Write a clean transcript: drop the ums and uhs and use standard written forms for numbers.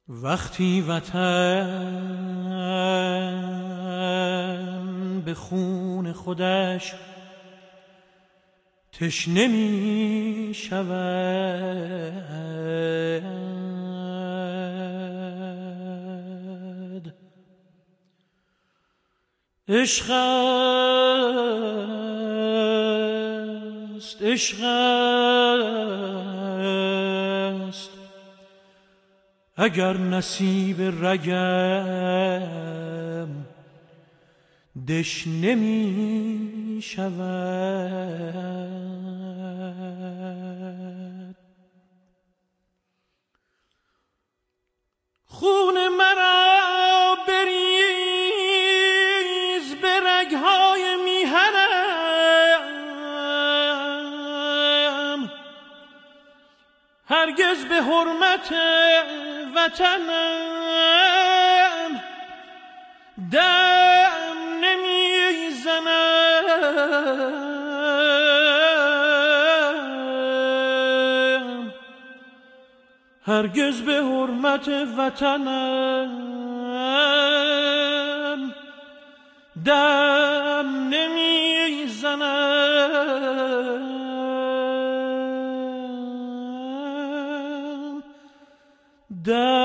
وقتی وطن به خون خودش تشنه می شود، عشق است، عشق است اگر نصیب رگم دشنه می شود. خون مرا بریز به رگهای میهنم، هرگز به حرمت وطنم دم نمیزنم، هرگز به حرمت وطنم دم نمیزنم، دم